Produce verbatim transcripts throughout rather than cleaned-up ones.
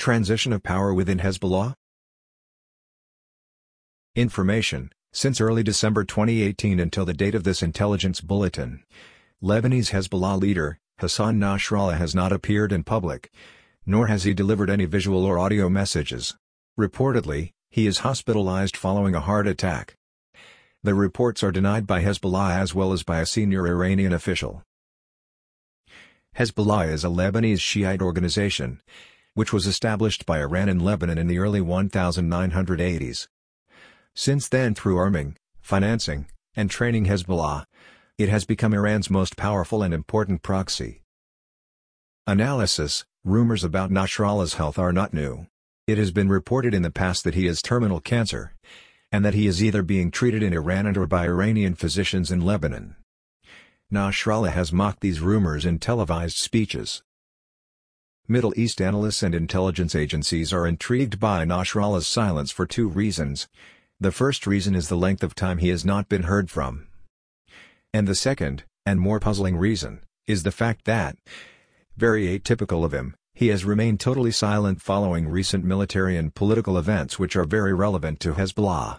Transition of power within Hezbollah? Information: since early December twenty eighteen until the date of this intelligence bulletin, Lebanese Hezbollah leader, Hassan Nasrallah has not appeared in public, nor has he delivered any visual or audio messages. Reportedly, he is hospitalized following a heart attack. The reports are denied by Hezbollah as well as by a senior Iranian official. Hezbollah is a Lebanese Shiite organization, which was established by Iran in Lebanon in the early nineteen eighties. Since then, through arming, financing, and training Hezbollah, it has become Iran's most powerful and important proxy. Analysis: rumors about Nasrallah's health are not new. It has been reported in the past that he has terminal cancer, and that he is either being treated in Iran and or by Iranian physicians in Lebanon. Nasrallah has mocked these rumors in televised speeches. Middle East analysts and intelligence agencies are intrigued by Nasrallah's silence for two reasons. The first reason is the length of time he has not been heard from. And the second, and more puzzling reason, is the fact that, very atypical of him, he has remained totally silent following recent military and political events which are very relevant to Hezbollah.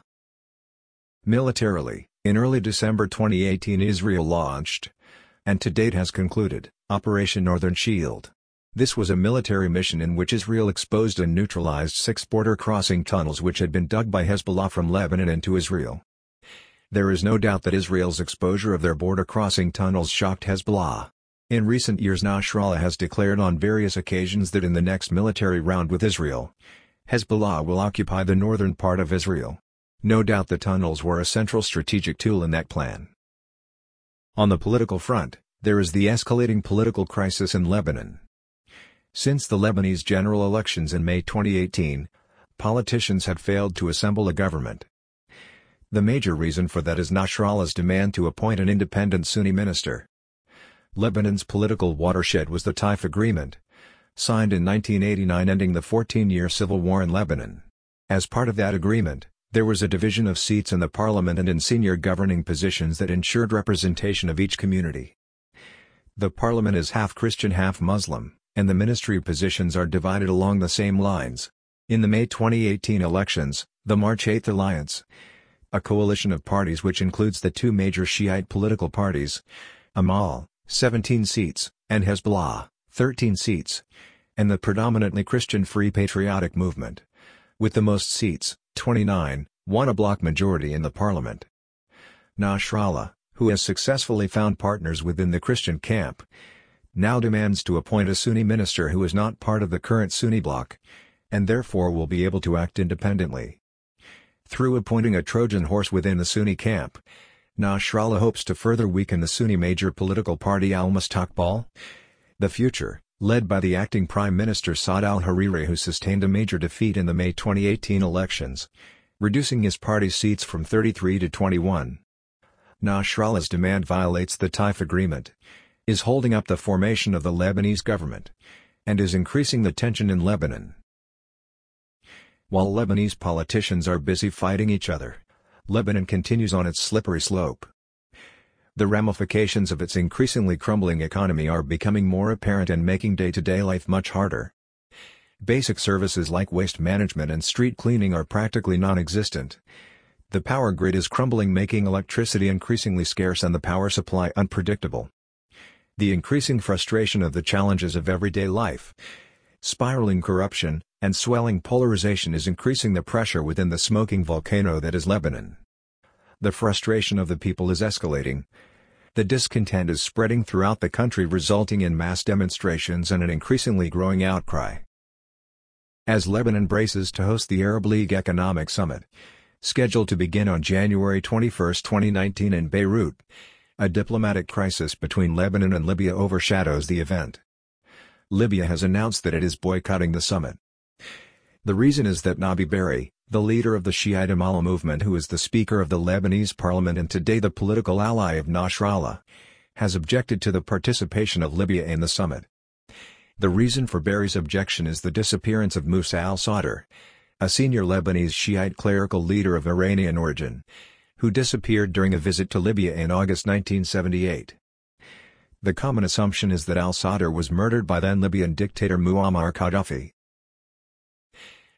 Militarily, in early December twenty eighteen Israel launched, and to date has concluded, Operation Northern Shield. This was a military mission in which Israel exposed and neutralized six border crossing tunnels which had been dug by Hezbollah from Lebanon into Israel. There is no doubt that Israel's exposure of their border crossing tunnels shocked Hezbollah. In recent years, Nasrallah has declared on various occasions that in the next military round with Israel, Hezbollah will occupy the northern part of Israel. No doubt the tunnels were a central strategic tool in that plan. On the political front, there is the escalating political crisis in Lebanon. Since the Lebanese general elections in May twenty eighteen, politicians have failed to assemble a government. The major reason for that is Nasrallah's demand to appoint an independent Sunni minister. Lebanon's political watershed was the Taif Agreement, signed in nineteen eighty-nine ending the fourteen-year civil war in Lebanon. As part of that agreement, there was a division of seats in the parliament and in senior governing positions that ensured representation of each community. The parliament is half Christian, half Muslim, and the ministry positions are divided along the same lines. In the May twenty eighteen elections, the March eighth Alliance, a coalition of parties which includes the two major Shiite political parties, Amal, seventeen seats, and Hezbollah, thirteen seats, and the predominantly Christian Free Patriotic Movement, with the most seats, twenty-nine, won a bloc majority in the parliament. Nasrallah, who has successfully found partners within the Christian camp, now demands to appoint a Sunni minister who is not part of the current Sunni bloc, and therefore will be able to act independently. Through appointing a Trojan horse within the Sunni camp, Nasrallah hopes to further weaken the Sunni major political party Al-Mustaqbal. The Future, led by the acting Prime Minister Saad al-Hariri, who sustained a major defeat in the May twenty eighteen elections, reducing his party's seats from thirty-three to twenty-one. Nasrallah's demand violates the Taif Agreement, is holding up the formation of the Lebanese government, and is increasing the tension in Lebanon. While Lebanese politicians are busy fighting each other, Lebanon continues on its slippery slope. The ramifications of its increasingly crumbling economy are becoming more apparent and making day-to-day life much harder. Basic services like waste management and street cleaning are practically non-existent. The power grid is crumbling, making electricity increasingly scarce and the power supply unpredictable. The increasing frustration of the challenges of everyday life, spiraling corruption, and swelling polarization is increasing the pressure within the smoking volcano that is Lebanon. The frustration of the people is escalating. The discontent is spreading throughout the country, resulting in mass demonstrations and an increasingly growing outcry. As Lebanon braces to host the Arab League Economic Summit, scheduled to begin on January twenty-first, twenty nineteen in Beirut, a diplomatic crisis between Lebanon and Libya overshadows the event. Libya has announced that it is boycotting the summit. The reason is that Nabi Berri, the leader of the Shiite Amal movement, who is the Speaker of the Lebanese parliament and today the political ally of Nasrallah, has objected to the participation of Libya in the summit. The reason for Berri's objection is the disappearance of Musa al-Sadr, a senior Lebanese Shiite clerical leader of Iranian origin, who disappeared during a visit to Libya in August nineteen seventy-eight. The common assumption is that al-Sadr was murdered by then Libyan dictator Muammar Gaddafi.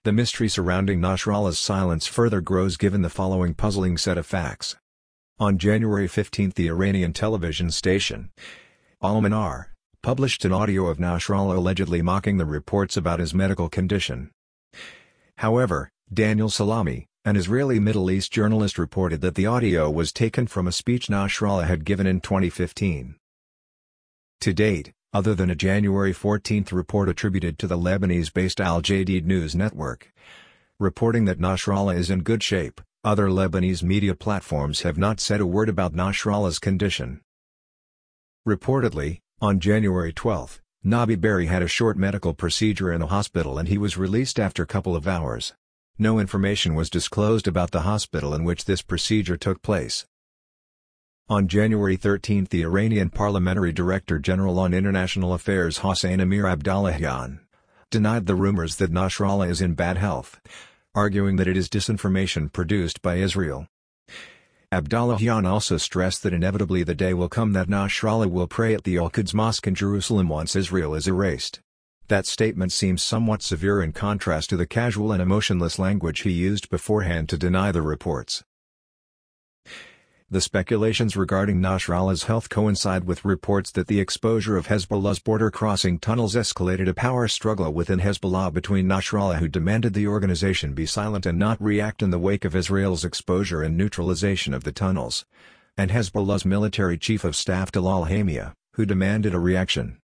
The mystery surrounding Nasrallah's silence further grows given the following puzzling set of facts. On January fifteenth, the Iranian television station, Al-Manar, published an audio of Nasrallah allegedly mocking the reports about his medical condition. However, Daniel Salami, an Israeli Middle East journalist, reported that the audio was taken from a speech Nasrallah had given in twenty fifteen. To date, other than a January fourteenth report attributed to the Lebanese-based Al Jadid news network, reporting that Nasrallah is in good shape, other Lebanese media platforms have not said a word about Nasrallah's condition. Reportedly, on January twelfth, Nabi Berri had a short medical procedure in a hospital and he was released after a couple of hours. No information was disclosed about the hospital in which this procedure took place. On January thirteenth, the Iranian Parliamentary Director General on International Affairs Hossein Amir Abdullahian denied the rumors that Nasrallah is in bad health, arguing that it is disinformation produced by Israel. Abdullahian also stressed that inevitably the day will come that Nasrallah will pray at the Al-Quds Mosque in Jerusalem once Israel is erased. That statement seems somewhat severe in contrast to the casual and emotionless language he used beforehand to deny the reports. The speculations regarding Nasrallah's health coincide with reports that the exposure of Hezbollah's border-crossing tunnels escalated a power struggle within Hezbollah between Nasrallah, who demanded the organization be silent and not react in the wake of Israel's exposure and neutralization of the tunnels, and Hezbollah's military chief of staff Talal Hamia, who demanded a reaction.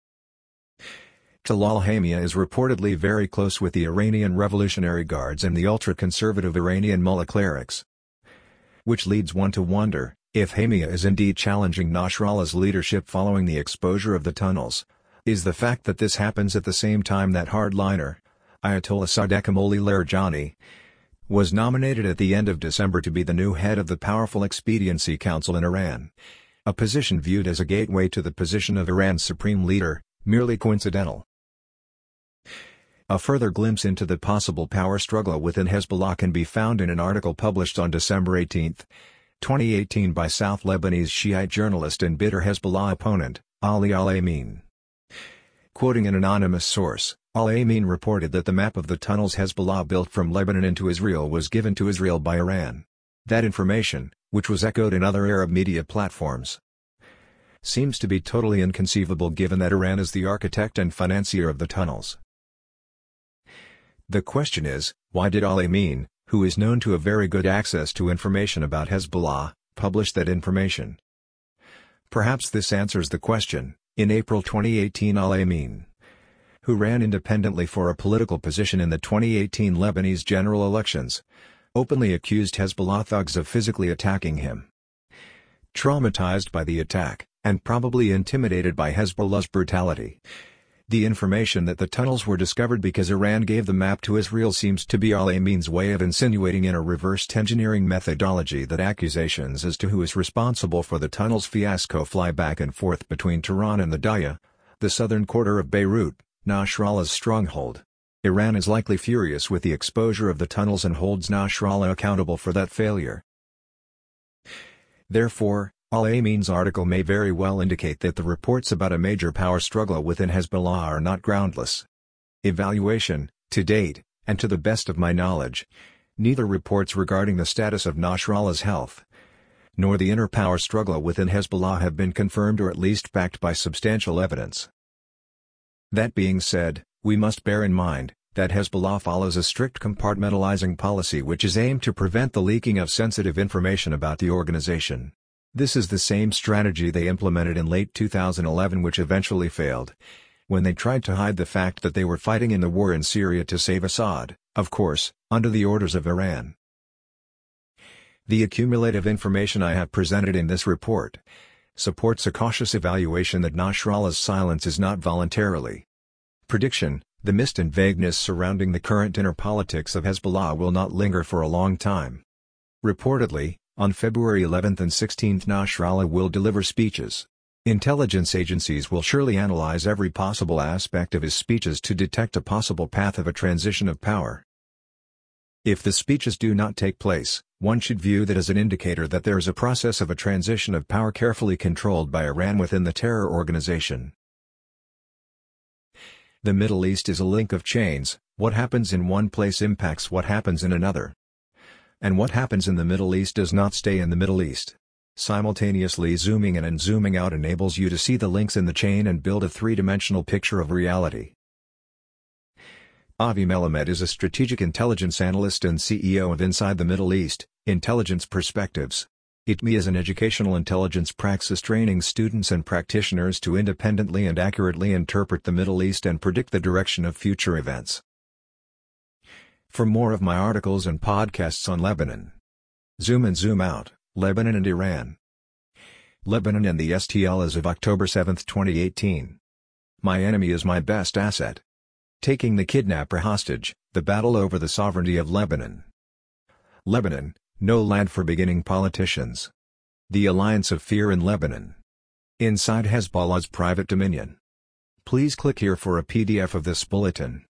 Talal Hamia is reportedly very close with the Iranian Revolutionary Guards and the ultra-conservative Iranian Mullah clerics. Which leads one to wonder, if Hamia is indeed challenging Nasrallah's leadership following the exposure of the tunnels, is the fact that this happens at the same time that hardliner, Ayatollah Sadegh Amoli Larijani, was nominated at the end of December to be the new head of the powerful Expediency Council in Iran, a position viewed as a gateway to the position of Iran's supreme leader, merely coincidental. A further glimpse into the possible power struggle within Hezbollah can be found in an article published on December eighteenth, twenty eighteen by South Lebanese Shiite journalist and bitter Hezbollah opponent, Ali Al-Amin. Quoting an anonymous source, Al-Amin reported that the map of the tunnels Hezbollah built from Lebanon into Israel was given to Israel by Iran. That information, which was echoed in other Arab media platforms, seems to be totally inconceivable given that Iran is the architect and financier of the tunnels. The question is, why did Al-Amin, who is known to have very good access to information about Hezbollah, publish that information? Perhaps this answers the question. In April twenty eighteen, Al-Amin, who ran independently for a political position in the twenty eighteen Lebanese general elections, openly accused Hezbollah thugs of physically attacking him. Traumatized by the attack, and probably intimidated by Hezbollah's brutality, the information that the tunnels were discovered because Iran gave the map to Israel seems to be Al-Amin's way of insinuating in a reversed engineering methodology that accusations as to who is responsible for the tunnels fiasco fly back and forth between Tehran and the Daya, the southern quarter of Beirut, Nasrallah's stronghold. Iran is likely furious with the exposure of the tunnels and holds Nasrallah accountable for that failure. Therefore, Al-Amin's article may very well indicate that the reports about a major power struggle within Hezbollah are not groundless. Evaluation, to date, and to the best of my knowledge, neither reports regarding the status of Nasrallah's health, nor the inner power struggle within Hezbollah have been confirmed or at least backed by substantial evidence. That being said, we must bear in mind that Hezbollah follows a strict compartmentalizing policy which is aimed to prevent the leaking of sensitive information about the organization. This is the same strategy they implemented in late two thousand eleven, which eventually failed, when they tried to hide the fact that they were fighting in the war in Syria to save Assad, of course, under the orders of Iran. The accumulative information I have presented in this report supports a cautious evaluation that Nasrallah's silence is not voluntarily. Prediction: the mist and vagueness surrounding the current inner politics of Hezbollah will not linger for a long time. Reportedly, on February eleventh and sixteenth, Nasrallah will deliver speeches. Intelligence agencies will surely analyze every possible aspect of his speeches to detect a possible path of a transition of power. If the speeches do not take place, one should view that as an indicator that there is a process of a transition of power carefully controlled by Iran within the terror organization. The Middle East is a link of chains, What happens in one place impacts what happens in another. And what happens in the Middle East does not stay in the Middle East. Simultaneously zooming in and zooming out enables you to see the links in the chain and build a three-dimensional picture of reality. Avi Melamed is a strategic intelligence analyst and C E O of Inside the Middle East, Intelligence Perspectives. I T M I is an educational intelligence praxis training students and practitioners to independently and accurately interpret the Middle East and predict the direction of future events. For more of my articles and podcasts on Lebanon, Zoom and Zoom Out, Lebanon and Iran. Lebanon and the S T L as of October seventh twenty eighteen. My enemy is my best asset. Taking the kidnapper hostage, the battle over the sovereignty of Lebanon. Lebanon, no land for beginning politicians. The alliance of fear in Lebanon. Inside Hezbollah's private dominion. Please click here for a P D F of this bulletin.